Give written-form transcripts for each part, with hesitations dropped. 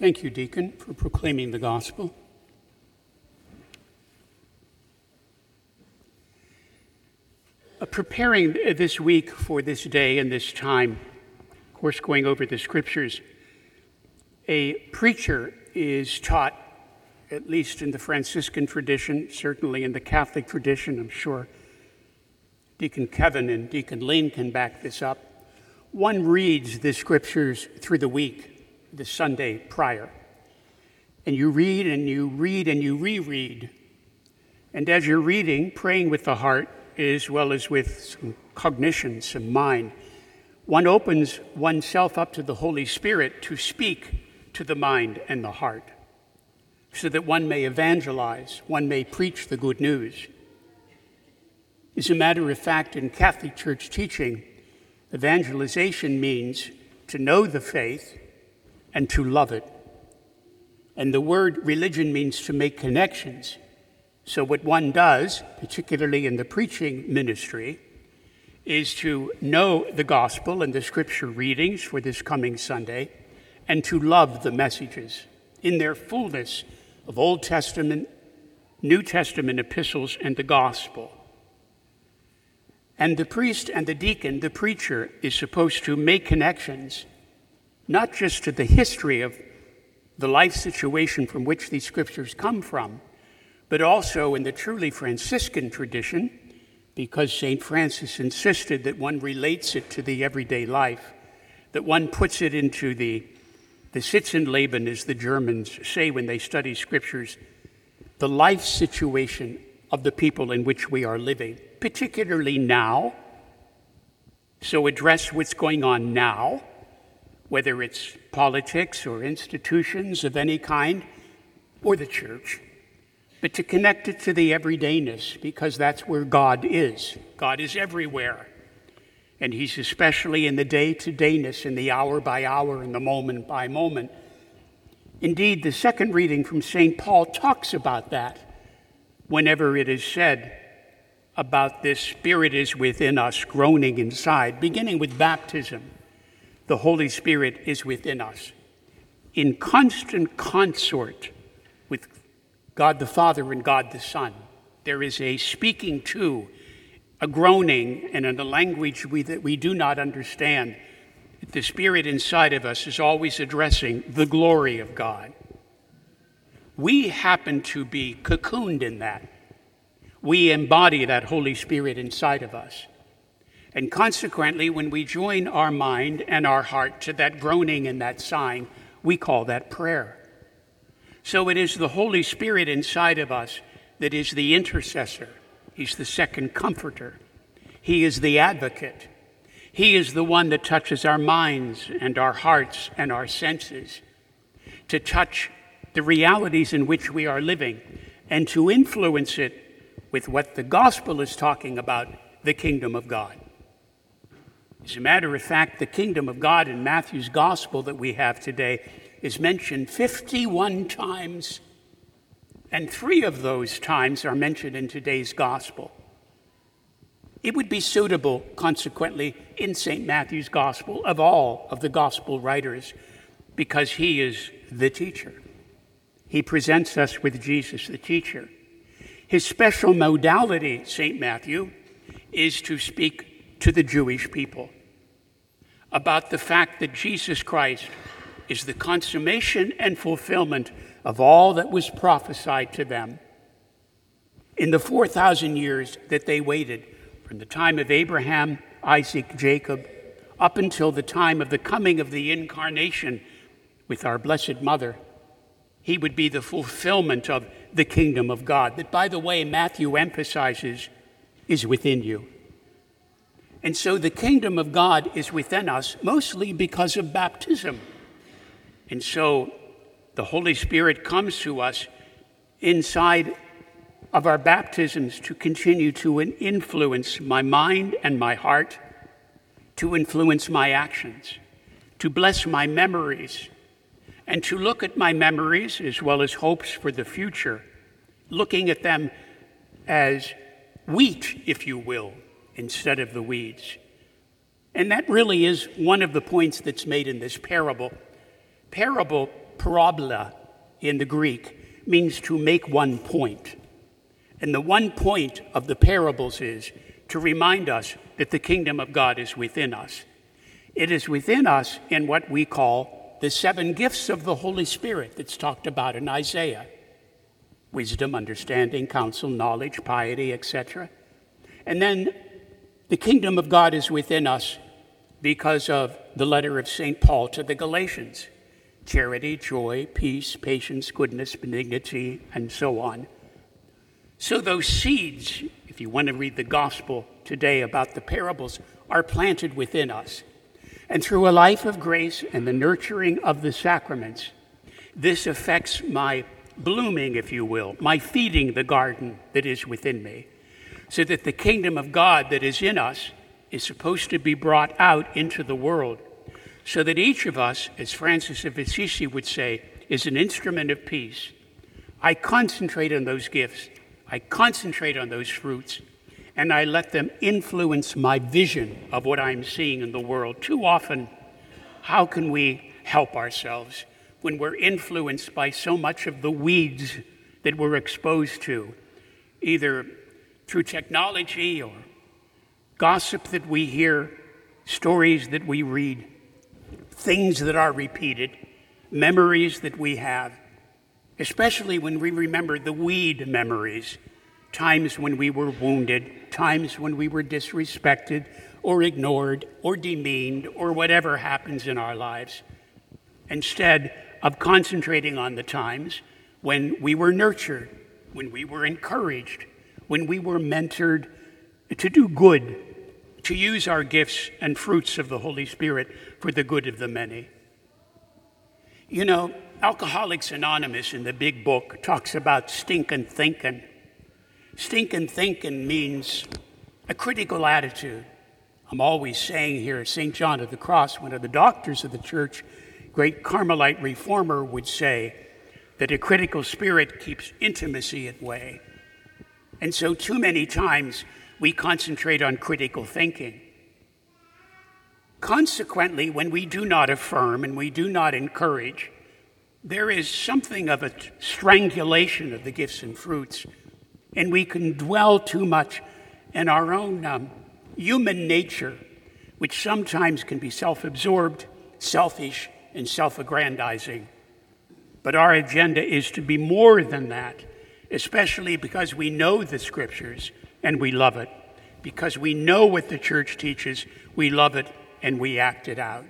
Thank you, Deacon, for proclaiming the gospel. Preparing this week for this day and this time, of course, going over the scriptures, a preacher is taught, at least in the Franciscan tradition, certainly in the Catholic tradition, I'm sure Deacon Kevin and Deacon Lane can back this up. One reads the scriptures through the week, the Sunday prior. And you read and you read and you reread. And as you're reading, praying with the heart as well as with some cognition, some mind, one opens oneself up to the Holy Spirit to speak to the mind and the heart so that one may evangelize, one may preach the good news. As a matter of fact, in Catholic Church teaching, evangelization means to know the faith and to love it. And the word religion means to make connections. So what one does, particularly in the preaching ministry, is to know the gospel and the scripture readings for this coming Sunday and to love the messages in their fullness of Old Testament, New Testament epistles, and the gospel. And the priest and the deacon, the preacher, is supposed to make connections, not just to the history of the life situation from which these scriptures come from, but also in the truly Franciscan tradition, because St. Francis insisted that one relates it to the everyday life, that one puts it into the Sitzenleben, as the Germans say when they study scriptures, the life situation of the people in which we are living, particularly now. So address what's going on now, whether it's politics or institutions of any kind, or the church, but to connect it to the everydayness, because that's where God is. God is everywhere. And he's especially in the day-to-dayness, in the hour by hour, in the moment by moment. Indeed, the second reading from St. Paul talks about that whenever it is said about this Spirit is within us, groaning inside, beginning with baptism. The Holy Spirit is within us, in constant consort with God the Father and God the Son. There is a speaking to, a groaning, and in a language that we do not understand. The Spirit inside of us is always addressing the glory of God. We happen to be cocooned in that. We embody that Holy Spirit inside of us. And consequently, when we join our mind and our heart to that groaning and that sighing, we call that prayer. So it is the Holy Spirit inside of us that is the intercessor. He's the second comforter. He is the advocate. He is the one that touches our minds and our hearts and our senses to touch the realities in which we are living and to influence it with what the gospel is talking about, the kingdom of God. As a matter of fact, the kingdom of God in Matthew's gospel that we have today is mentioned 51 times, and 3 of those times are mentioned in today's gospel. It would be suitable, consequently, in St. Matthew's gospel of all of the gospel writers, because he is the teacher. He presents us with Jesus, the teacher. His special modality, St. Matthew, is to speak to the Jewish people about the fact that Jesus Christ is the consummation and fulfillment of all that was prophesied to them in the 4,000 years that they waited from the time of Abraham, Isaac, Jacob, up until the time of the coming of the incarnation with our Blessed Mother. He would be the fulfillment of the kingdom of God, that, by the way, Matthew emphasizes is within you. And so the kingdom of God is within us, mostly because of baptism. And so the Holy Spirit comes to us inside of our baptisms to continue to influence my mind and my heart, to influence my actions, to bless my memories, and to look at my memories as well as hopes for the future, looking at them as wheat, if you will, instead of the weeds. And that really is one of the points that's made in this parable. Parable parabola in the Greek means to make one point. And the one point of the parables is to remind us that the kingdom of God is within us. It is within us in what we call the 7 gifts of the Holy Spirit that's talked about in Isaiah: wisdom, understanding, counsel, knowledge, piety, etc. And then the kingdom of God is within us because of the letter of St. Paul to the Galatians: charity, joy, peace, patience, goodness, benignity, and so on. So those seeds, if you want to read the gospel today about the parables, are planted within us. And through a life of grace and the nurturing of the sacraments, this affects my blooming, if you will, my feeding the garden that is within me, so that the kingdom of God that is in us is supposed to be brought out into the world, so that each of us, as Francis of Assisi would say, is an instrument of peace. I concentrate on those gifts, I concentrate on those fruits, and I let them influence my vision of what I'm seeing in the world. Too often, how can we help ourselves when we're influenced by so much of the weeds that we're exposed to, either through technology or gossip that we hear, stories that we read, things that are repeated, memories that we have, especially when we remember the weed memories, times when we were wounded, times when we were disrespected or ignored or demeaned or whatever happens in our lives, instead of concentrating on the times when we were nurtured, when we were encouraged, when we were mentored to do good, to use our gifts and fruits of the Holy Spirit for the good of the many. You know, Alcoholics Anonymous in the big book talks about stinkin' thinking. Stinkin' thinking means a critical attitude. I'm always saying here, St. John of the Cross, one of the doctors of the church, great Carmelite reformer, would say that a critical spirit keeps intimacy at bay. And so too many times we concentrate on critical thinking. Consequently, when we do not affirm and we do not encourage, there is something of a strangulation of the gifts and fruits, and we can dwell too much in our own human nature, which sometimes can be self-absorbed, selfish, and self-aggrandizing. But our agenda is to be more than that, especially because we know the Scriptures and we love it, because we know what the Church teaches, we love it, and we act it out.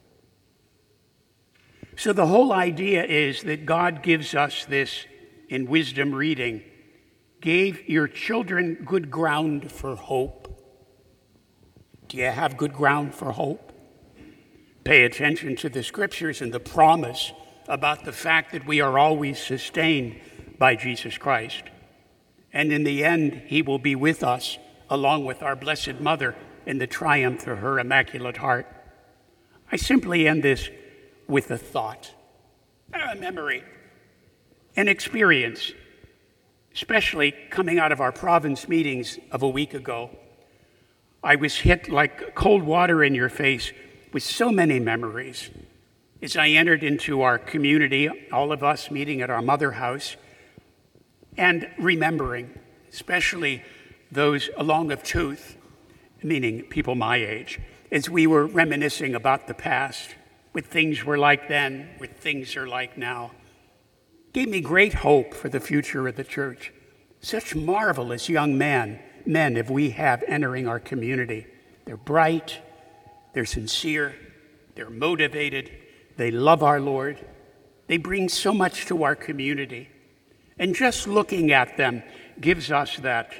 So the whole idea is that God gives us this in wisdom reading: gave your children good ground for hope. Do you have good ground for hope? Pay attention to the Scriptures and the promise about the fact that we are always sustained by Jesus Christ. And in the end, he will be with us, along with our Blessed Mother, in the triumph of her Immaculate Heart. I simply end this with a thought, a memory, an experience, especially coming out of our province meetings of a week ago. I was hit like cold water in your face with so many memories. As I entered into our community, all of us meeting at our mother house, and remembering, especially those along of tooth, meaning people my age, as we were reminiscing about the past, what things were like then, what things are like now, gave me great hope for the future of the church. Such marvelous young men that we have entering our community. They're bright, they're sincere, they're motivated, they love our Lord, they bring so much to our community. And just looking at them gives us that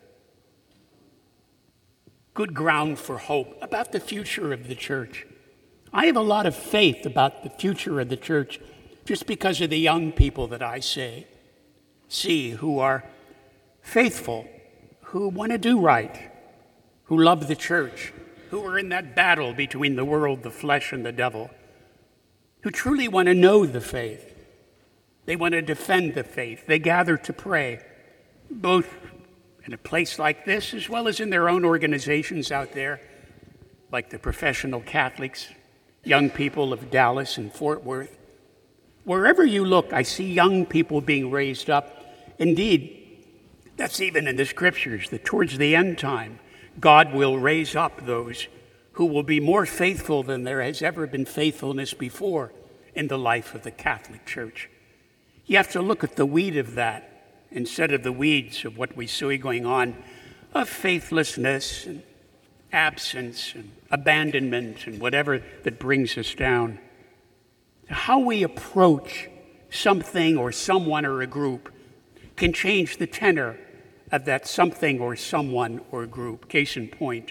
good ground for hope about the future of the church. I have a lot of faith about the future of the church just because of the young people that I see who are faithful, who want to do right, who love the church, who are in that battle between the world, the flesh, and the devil, who truly want to know the faith. They want to defend the faith. They gather to pray, both in a place like this as well as in their own organizations out there, like the Professional Catholics, young people of Dallas and Fort Worth. Wherever you look, I see young people being raised up. Indeed, that's even in the scriptures, that towards the end time, God will raise up those who will be more faithful than there has ever been faithfulness before in the life of the Catholic Church. You have to look at the weed of that instead of the weeds of what we see going on, of faithlessness and absence and abandonment and whatever that brings us down. How we approach something or someone or a group can change the tenor of that something or someone or group. Case in point,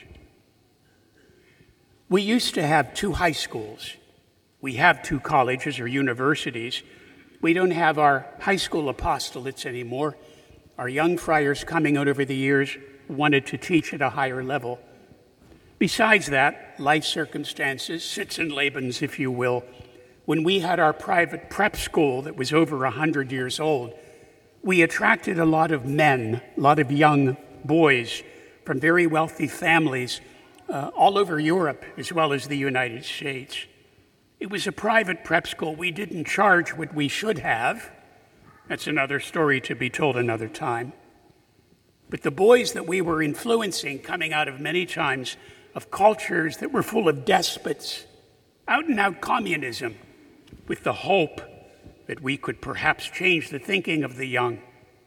we used to have 2 high schools. We have 2 colleges or universities. We don't have our high school apostolates anymore. Our young friars coming out over the years wanted to teach at a higher level. Besides that, life circumstances, sits and labens, if you will. When we had our private prep school that was over 100 years old, we attracted a lot of men, a lot of young boys from very wealthy families all over Europe as well as the United States. It was a private prep school. We didn't charge what we should have. That's another story to be told another time. But the boys that we were influencing, coming out of many times of cultures that were full of despots, out and out communism, with the hope that we could perhaps change the thinking of the young.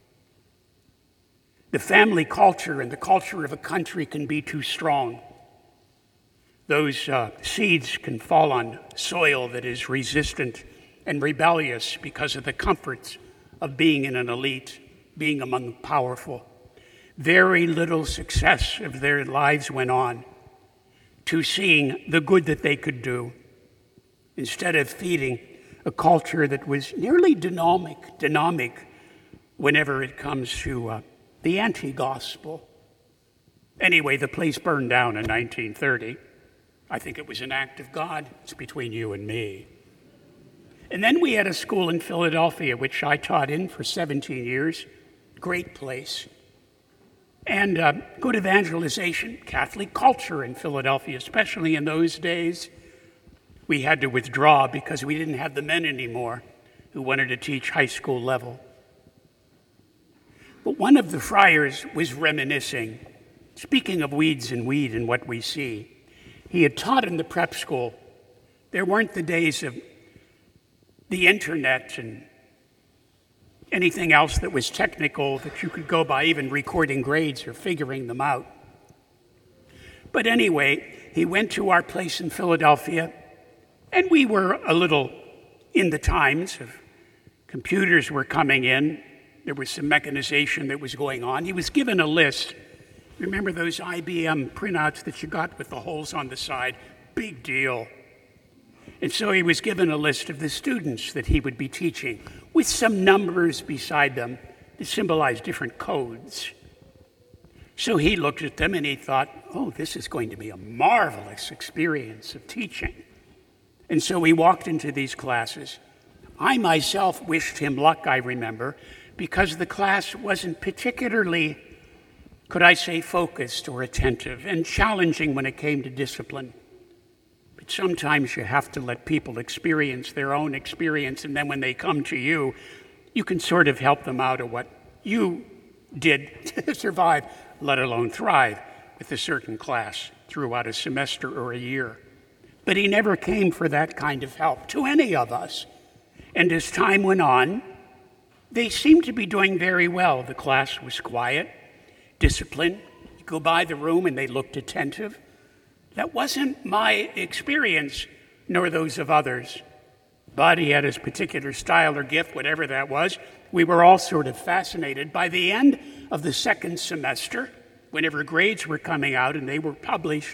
The family culture and the culture of a country can be too strong. Those seeds can fall on soil that is resistant and rebellious because of the comforts of being in an elite, being among the powerful. Very little success of their lives went on to seeing the good that they could do, instead of feeding a culture that was nearly dynamic whenever it comes to the anti-gospel. Anyway, the place burned down in 1930. I think it was an act of God. It's between you and me. And then we had a school in Philadelphia, which I taught in for 17 years. Great place. And good evangelization, Catholic culture in Philadelphia, especially in those days. We had to withdraw because we didn't have the men anymore who wanted to teach high school level. But one of the friars was reminiscing, speaking of weeds and weed and what we see. He had taught in the prep school. There weren't the days of the internet and anything else that was technical that you could go by, even recording grades or figuring them out. But anyway, he went to our place in Philadelphia, and we were a little in the times of computers were coming in. There was some mechanization that was going on. He was given a list. Remember those IBM printouts that you got with the holes on the side? Big deal. And so he was given a list of the students that he would be teaching with some numbers beside them to symbolize different codes. So he looked at them and he thought, oh, this is going to be a marvelous experience of teaching. And so he walked into these classes. I myself wished him luck, I remember, because the class wasn't particularly, could I say, focused or attentive and challenging when it came to discipline. But sometimes you have to let people experience their own experience, and then when they come to you, you can sort of help them out of what you did to survive, let alone thrive, with a certain class throughout a semester or a year. But he never came for that kind of help to any of us. And as time went on, they seemed to be doing very well. The class was quiet, disciplined. You go by the room and they looked attentive. That wasn't my experience, nor those of others. But he had his particular style or gift, whatever that was. We were all sort of fascinated. By the end of the second semester, whenever grades were coming out and they were published,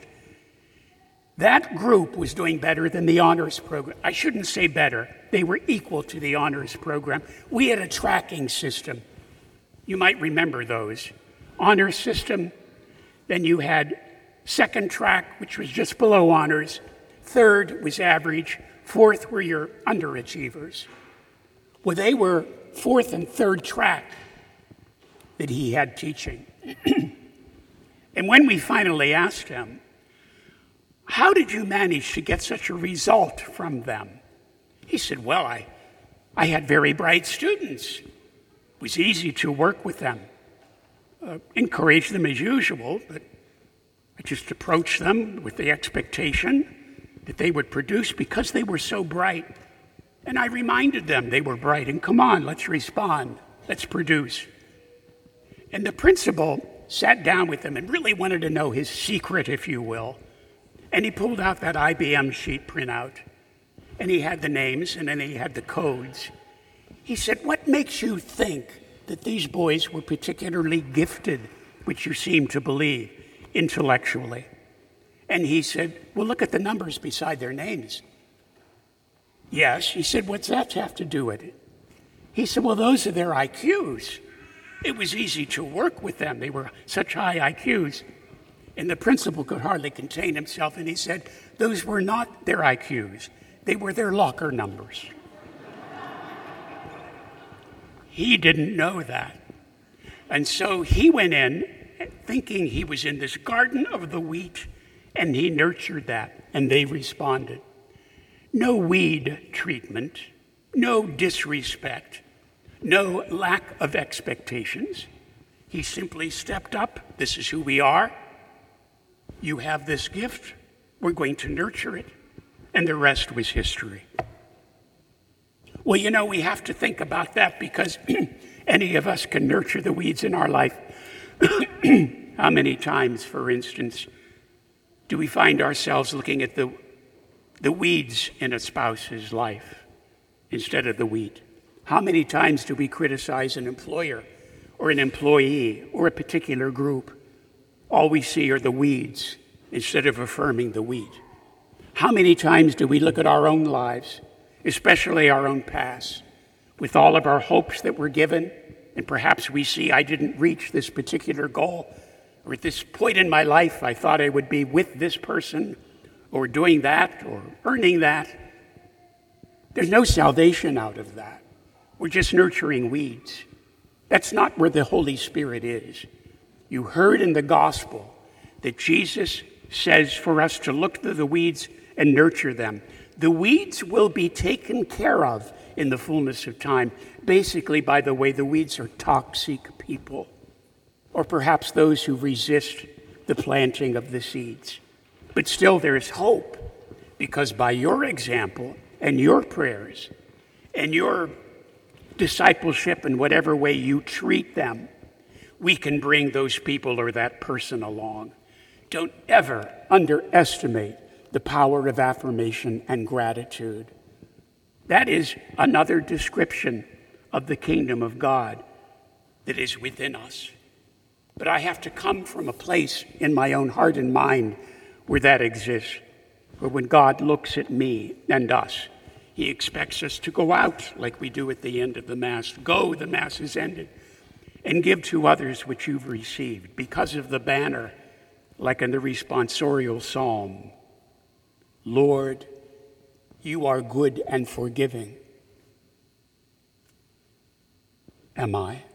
that group was doing better than the honors program. I shouldn't say better. They were equal to the honors program. We had a tracking system. You might remember those. Honors system, then you had second track, which was just below honors. Third was average. Fourth were your underachievers. Well, they were fourth and third track that he had teaching. And when we finally asked him, how did you manage to get such a result from them? He said, well, I had very bright students. It was easy to work with them, encourage them as usual, but I just approached them with the expectation that they would produce because they were so bright. And I reminded them they were bright, and come on, let's respond, let's produce. And the principal sat down with them and really wanted to know his secret, if you will. And he pulled out that IBM sheet printout, and he had the names, and then he had the codes. He said, what makes you think that these boys were particularly gifted, which you seem to believe, intellectually? And he said, well, look at the numbers beside their names. Yes. He said, what's that have to do with it? He said, well, those are their IQs. It was easy to work with them. They were such high IQs. And the principal could hardly contain himself, and he said, those were not their IQs. They were their locker numbers. He didn't know that. And so he went in thinking he was in this garden of the wheat, and he nurtured that, and they responded. No weed treatment, no disrespect, no lack of expectations. He simply stepped up. This is who we are. You have this gift. We're going to nurture it. And the rest was history. Well, you know, we have to think about that because any of us can nurture the weeds in our life. How many times, for instance, do we find ourselves looking at the weeds in a spouse's life instead of the wheat? How many times do we criticize an employer or an employee or a particular group? All we see are the weeds instead of affirming the wheat. How many times do we look at our own lives, especially our own past, with all of our hopes that were given, and perhaps we see I didn't reach this particular goal, or at this point in my life I thought I would be with this person, or doing that, or earning that. There's no salvation out of that. We're just nurturing weeds. That's not where the Holy Spirit is. You heard in the gospel that Jesus says for us to look to the weeds and nurture them. The weeds will be taken care of in the fullness of time. Basically, by the way, the weeds are toxic people, or perhaps those who resist the planting of the seeds. But still there is hope, because by your example and your prayers and your discipleship in whatever way you treat them, we can bring those people or that person along. Don't ever underestimate the power of affirmation and gratitude. That is another description of the kingdom of God that is within us. But I have to come from a place in my own heart and mind where that exists, where when God looks at me and us, he expects us to go out like we do at the end of the Mass. Go, the Mass is ended, and give to others what you've received, because of the banner, like in the responsorial psalm. Lord, you are good and forgiving. Am I?